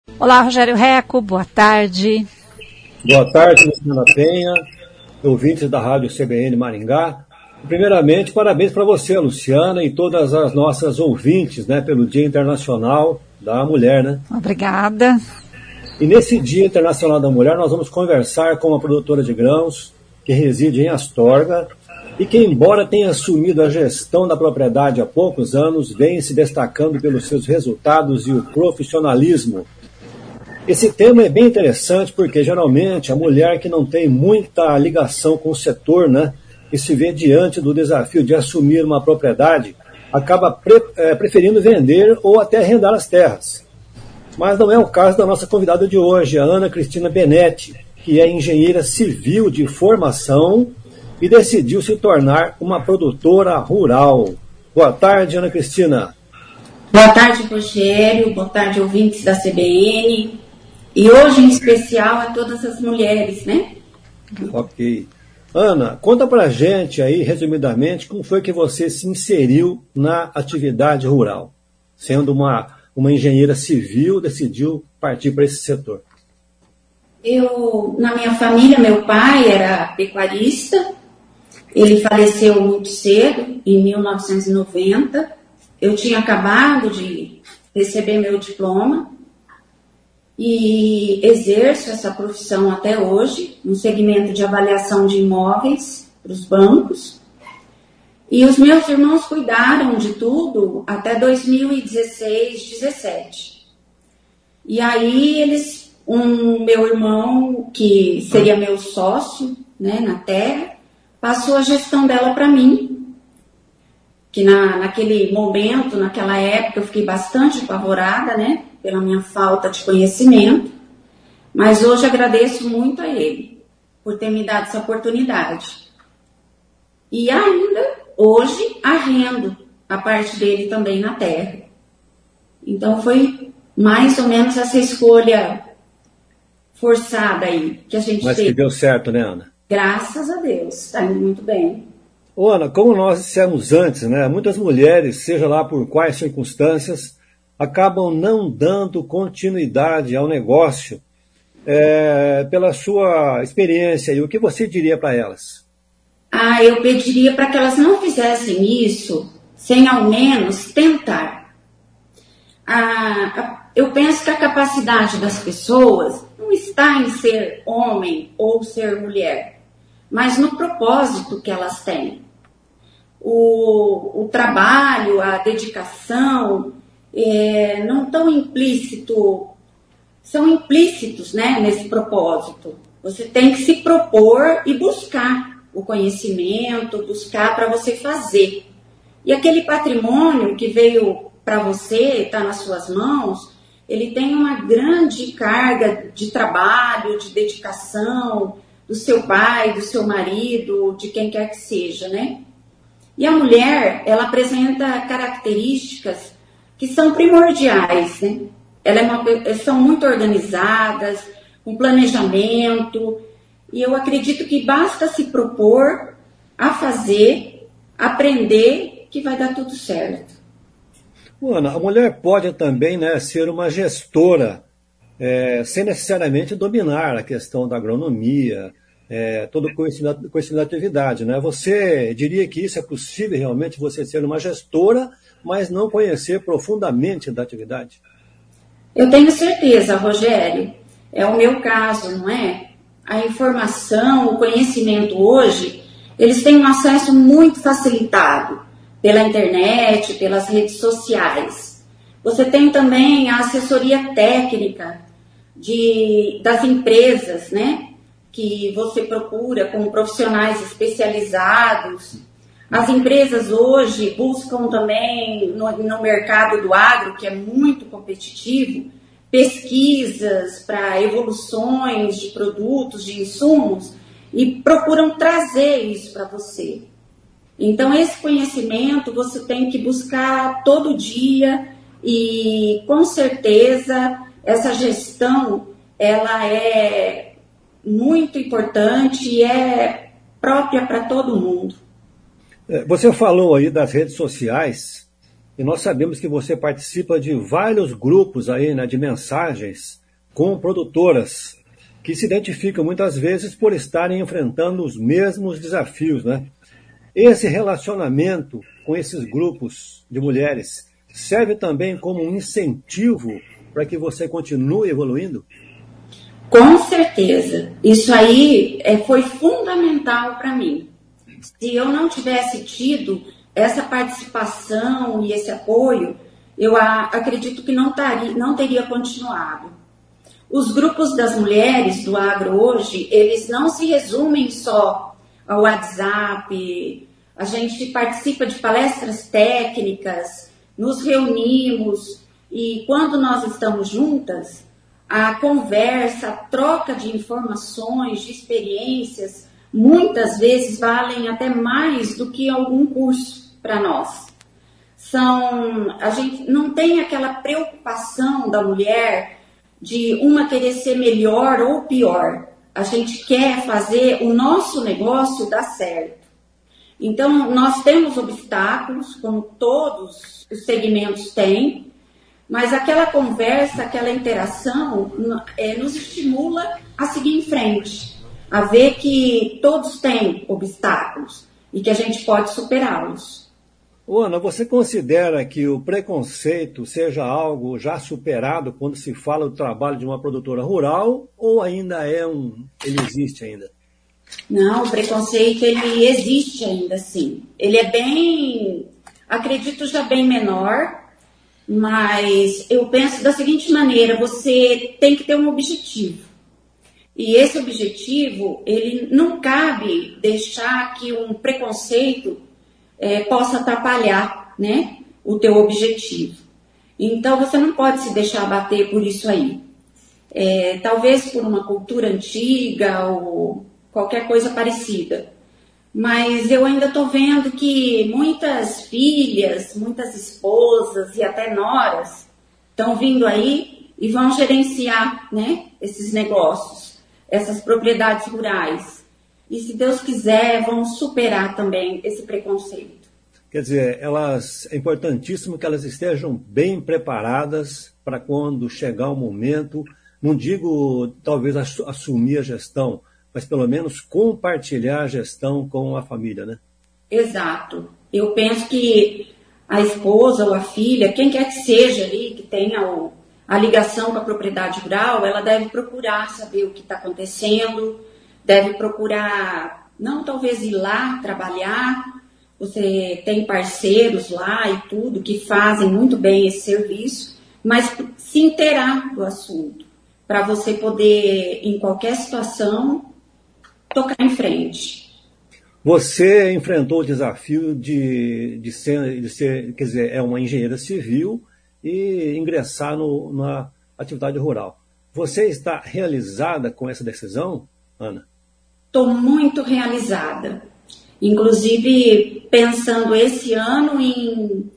Olá, Rogério Reco, boa tarde. Boa tarde, Luciana Penha, ouvintes da Rádio CBN Maringá. Primeiramente, parabéns para você, Luciana, e todas as nossas ouvintes, pelo Dia Internacional da Mulher, Obrigada. E nesse Dia Internacional da Mulher, nós vamos conversar com uma produtora de grãos que reside em Astorga e que, embora tenha assumido a gestão da propriedade há poucos anos, vem se destacando pelos seus resultados e o profissionalismo. Esse tema é bem interessante porque, geralmente, a mulher que não tem muita ligação com o setor, que se vê diante do desafio de assumir uma propriedade, acaba preferindo vender ou até arrendar as terras. Mas não é o caso da nossa convidada de hoje, a Ana Cristina Benetti, que é engenheira civil de formação e decidiu se tornar uma produtora rural. Boa tarde, Ana Cristina. Boa tarde, Rogério. Boa tarde, ouvintes da CBN. E hoje, em especial, a todas as mulheres, Ok. Ana, conta pra gente aí, resumidamente, como foi que você se inseriu na atividade rural? Sendo uma engenheira civil, decidiu partir para esse setor. Na minha família, meu pai era pecuarista. Ele faleceu muito cedo, em 1990. Eu tinha acabado de receber meu diploma. E exerço essa profissão até hoje, no segmento de avaliação de imóveis para os bancos. E os meus irmãos cuidaram de tudo até 2016, 17. E aí meu irmão, que seria meu sócio na terra, passou a gestão dela para mim. Que naquele momento, naquela época, eu fiquei bastante apavorada, pela minha falta de conhecimento, mas hoje agradeço muito a ele por ter me dado essa oportunidade. E ainda, hoje, arrendo a parte dele também na terra. Então foi mais ou menos essa escolha forçada aí que a gente Mas fez. que deu certo, Ana? Graças a Deus, está indo muito bem. Ana, como nós dissemos antes, muitas mulheres, seja lá por quais circunstâncias, acabam não dando continuidade ao negócio pela sua experiência. E o que você diria para elas? Eu pediria para que elas não fizessem isso sem ao menos tentar. Eu penso que a capacidade das pessoas não está em ser homem ou ser mulher, mas no propósito que elas têm. O trabalho, a dedicação, não tão são implícitos nesse propósito. Você tem que se propor e buscar o conhecimento, buscar para você fazer. E aquele patrimônio que veio para você, está nas suas mãos, ele tem uma grande carga de trabalho, de dedicação, do seu pai, do seu marido, de quem quer que seja, E a mulher, ela apresenta características que são primordiais, Elas são muito organizadas, com planejamento, e eu acredito que basta se propor a fazer, aprender, que vai dar tudo certo. Ana, a mulher pode também ser uma gestora, sem necessariamente dominar a questão da agronomia, todo o conhecimento da atividade, Você diria que isso é possível realmente, você ser uma gestora, mas não conhecer profundamente da atividade? Eu tenho certeza, Rogério. É o meu caso, não é? A informação, o conhecimento hoje, eles têm um acesso muito facilitado pela internet, pelas redes sociais. Você tem também a assessoria técnica das empresas, que você procura com profissionais especializados. As empresas hoje buscam também, no mercado do agro, que é muito competitivo, pesquisas para evoluções de produtos, de insumos, e procuram trazer isso para você. Então, esse conhecimento você tem que buscar todo dia e, com certeza, essa gestão, ela é muito importante e é própria para todo mundo. Você falou aí das redes sociais. E nós sabemos que você participa de vários grupos aí, né, de mensagens com produtoras que se identificam muitas vezes por estarem enfrentando os mesmos desafios, né? Esse relacionamento com esses grupos de mulheres serve também como um incentivo para que você continue evoluindo? Com certeza. Isso aí foi fundamental para mim. Se eu não tivesse tido essa participação e esse apoio, eu acredito que não teria continuado. Os grupos das mulheres do agro hoje, eles não se resumem só ao WhatsApp. A gente participa de palestras técnicas, nos reunimos e quando nós estamos juntas, a conversa, a troca de informações, de experiências, muitas vezes valem até mais do que algum curso para nós. A gente não tem aquela preocupação da mulher de uma querer ser melhor ou pior. A gente quer fazer o nosso negócio dar certo. Então, nós temos obstáculos, como todos os segmentos têm, mas aquela conversa, aquela interação nos estimula a seguir em frente, a ver que todos têm obstáculos e que a gente pode superá-los. Ana, você considera que o preconceito seja algo já superado quando se fala do trabalho de uma produtora rural ou ainda ele existe ainda? Não, o preconceito ele existe ainda sim. Ele é acredito já bem menor, mas eu penso da seguinte maneira, você tem que ter um objetivo. E esse objetivo, ele não cabe deixar que um preconceito possa atrapalhar, né, o teu objetivo. Então, você não pode se deixar abater por isso aí. Talvez por uma cultura antiga ou qualquer coisa parecida. Mas eu ainda estou vendo que muitas filhas, muitas esposas e até noras estão vindo aí e vão gerenciar, né, esses negócios, essas propriedades rurais. E se Deus quiser, vão superar também esse preconceito. Quer dizer, é importantíssimo que elas estejam bem preparadas para quando chegar o momento, não digo talvez assumir a gestão, mas pelo menos compartilhar a gestão com a família, né? Exato. Eu penso que a esposa ou a filha, quem quer que seja ali, que tenha a ligação com a propriedade rural, ela deve procurar saber o que está acontecendo, deve procurar, não talvez ir lá trabalhar, você tem parceiros lá e tudo que fazem muito bem esse serviço, mas se inteirar do assunto, para você poder, em qualquer situação, tocar em frente. Você enfrentou o desafio de ser, quer dizer, uma engenheira civil e ingressar na atividade rural. Você está realizada com essa decisão, Ana? Estou muito realizada. Inclusive, pensando esse ano em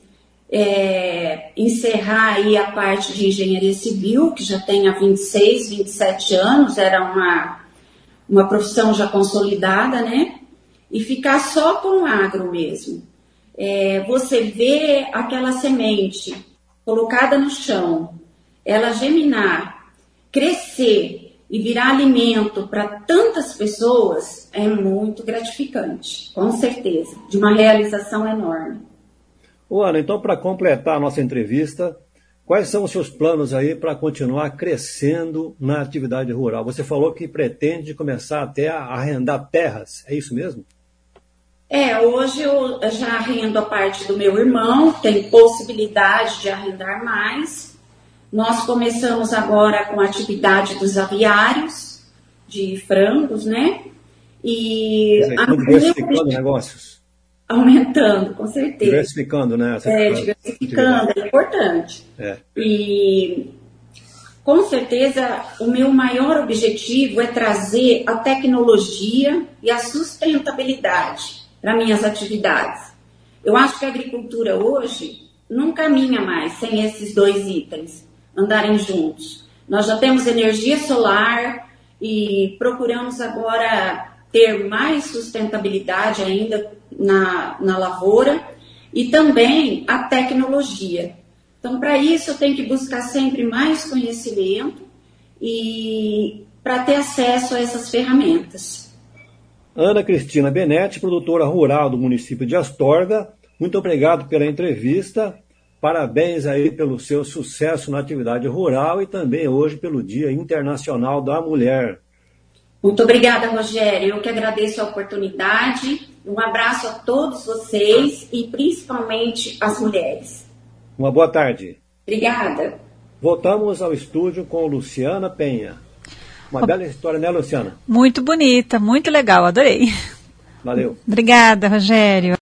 encerrar aí a parte de engenharia civil, que já tem há 26, 27 anos, era uma profissão já consolidada, né? E ficar só com o agro mesmo. Você vê aquela semente colocada no chão, ela germinar, crescer e virar alimento para tantas pessoas é muito gratificante, com certeza, de uma realização enorme. Ana, então para completar a nossa entrevista, quais são os seus planos aí para continuar crescendo na atividade rural? Você falou que pretende começar até a arrendar terras, é isso mesmo? Hoje eu já arrendo a parte do meu irmão, tem possibilidade de arrendar mais. Nós começamos agora com a atividade dos aviários, de frangos, né? E diversificando negócios. Aumentando, com certeza. Diversificando, né? Diversificando, é importante. E com certeza o meu maior objetivo é trazer a tecnologia e a sustentabilidade para minhas atividades. Eu acho que a agricultura hoje não caminha mais sem esses dois itens andarem juntos. Nós já temos energia solar e procuramos agora ter mais sustentabilidade ainda na lavoura e também a tecnologia. Então, para isso, eu tenho que buscar sempre mais conhecimento e para ter acesso a essas ferramentas. Ana Cristina Benetti, produtora rural do município de Astorga, muito obrigado pela entrevista. Parabéns aí pelo seu sucesso na atividade rural e também hoje pelo Dia Internacional da Mulher. Muito obrigada, Rogério. Eu que agradeço a oportunidade. Um abraço a todos vocês e principalmente as mulheres. Uma boa tarde. Obrigada. Voltamos ao estúdio com Luciana Penha. Uma bela história, né, Luciana? Muito bonita, muito legal, adorei. Valeu. Obrigada, Rogério.